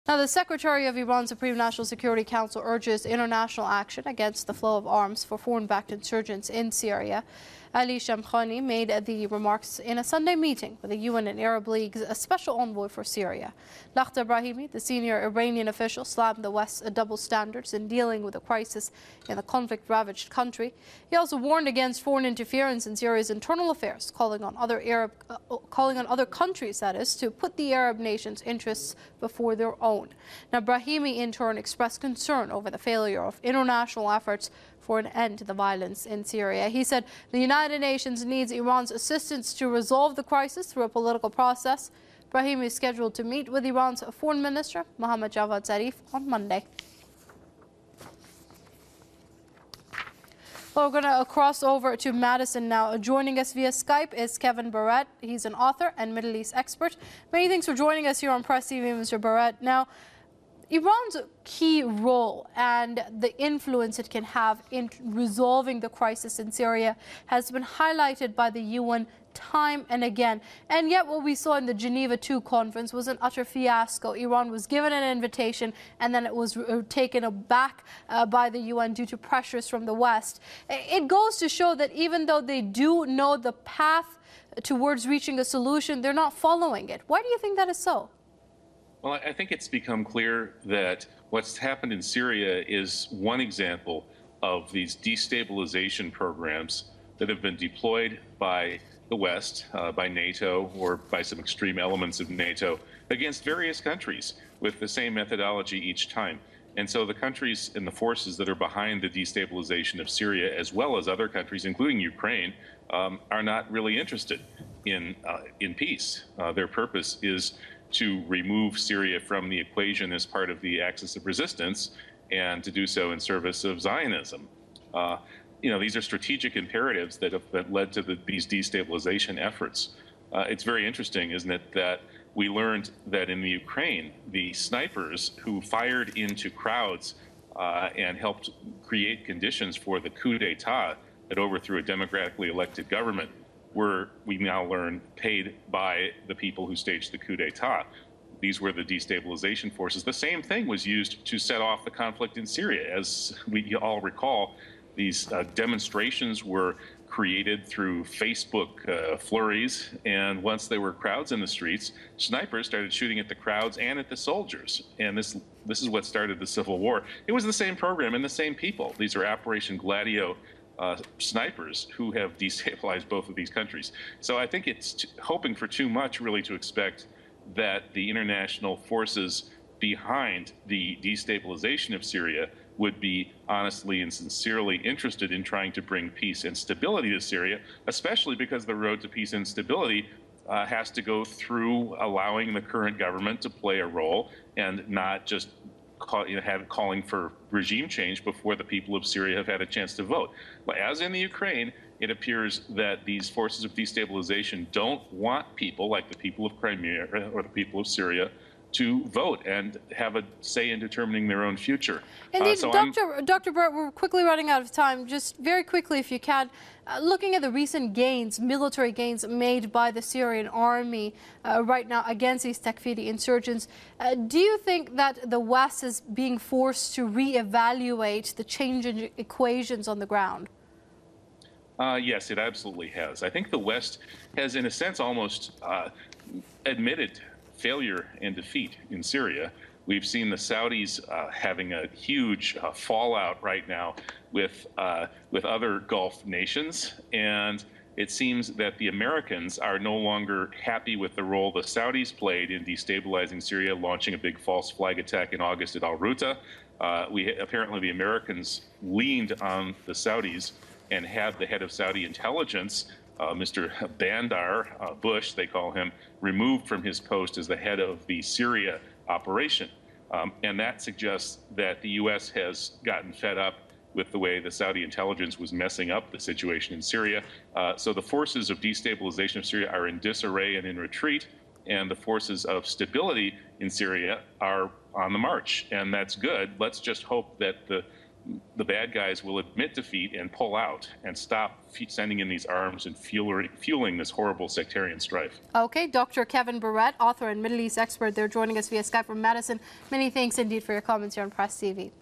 Now, the Secretary of Iran's Supreme National Security Council urges international action against the flow of arms for foreign-backed insurgents in Syria. Ali Shamkhani made the remarks in a Sunday meeting with the UN and Arab League's special envoy for Syria. Lakhdar Brahimi, the senior Iranian official, slammed the West's double standards in dealing with the crisis in the conflict-ravaged country. He also warned against foreign interference in Syria's internal affairs, calling on other countries, that is, to put the Arab nation's interests before their own. Now, Brahimi in turn expressed concern over the failure of international efforts for an end to the violence in Syria. He said the United Nations needs Iran's assistance to resolve the crisis through a political process. Brahimi is scheduled to meet with Iran's foreign minister, Mohammad Javad Zarif, on Monday. Well, we're going to cross over to Madison now. Joining us via Skype is Kevin Barrett. He's an author and Middle East expert. Many thanks for joining us here on Press TV, Mr. Barrett. Now, Iran's key role and the influence it can have in resolving the crisis in Syria has been highlighted by the UN time and again. And yet what we saw in the Geneva II conference was an utter fiasco. Iran was given an invitation and then it was taken aback by the UN due to pressures from the West. It goes to show that even though they do know the path towards reaching a solution, they're not following it. Why do you think that is so? Well, I think it's become clear that what's happened in Syria is one example of these destabilization programs that have been deployed by the West, by NATO, or by some extreme elements of NATO against various countries with the same methodology each time. And so the countries and the forces that are behind the destabilization of Syria, as well as other countries, including Ukraine, are not really interested in peace. Their purpose is to remove Syria from the equation as part of the axis of resistance and to do so in service of Zionism. These are strategic imperatives that have led to these destabilization efforts. It's very interesting, isn't it, that we learned that in the Ukraine, the snipers who fired into crowds and helped create conditions for the coup d'etat that overthrew a democratically elected government were, we now learn, paid by the people who staged the coup d'etat. These were the destabilization forces. The same thing was used to set off the conflict in Syria. As we all recall, these demonstrations were created through Facebook flurries, and once there were crowds in the streets, snipers started shooting at the crowds and at the soldiers. And this is what started the civil war. It was the same program and the same people. These are Operation Gladio snipers who have destabilized both of these countries. So I think it's hoping for too much, really, to expect that the international forces behind the destabilization of Syria would be honestly and sincerely interested in trying to bring peace and stability to Syria, especially because the road to peace and stability has to go through allowing the current government to play a role and not just calling for regime change before the people of Syria have had a chance to vote. But as in the Ukraine, it appears that these forces of destabilization don't want people like the people of Crimea or the people of Syria to vote and have a say in determining their own future. Indeed, Dr. Barrett, we're quickly running out of time. Just very quickly, if you can, looking at the recent gains, military gains made by the Syrian army right now against these Takfiri insurgents, do you think that the West is being forced to reevaluate the changing equations on the ground? Yes, it absolutely has. I think the West has, in a sense, almost admitted failure and defeat in Syria. We've seen the Saudis having a huge fallout right now with other Gulf nations, and it seems that the Americans are no longer happy with the role the Saudis played in destabilizing Syria, launching a big false flag attack in August at al-Ruta. Apparently the Americans leaned on the Saudis and had the head of Saudi intelligence, Mr. Bandar Bush, they call him, removed from his post as the head of the Syria operation. And that suggests that the U.S. has gotten fed up with the way the Saudi intelligence was messing up the situation in Syria. So the forces of destabilization of Syria are in disarray and in retreat, and the forces of stability in Syria are on the march, and that's good. Let's just hope that the the bad guys will admit defeat and pull out and stop sending in these arms and fueling this horrible sectarian strife. Okay, Dr. Kevin Barrett, author and Middle East expert, they're joining us via Skype from Madison. Many thanks indeed for your comments here on Press TV.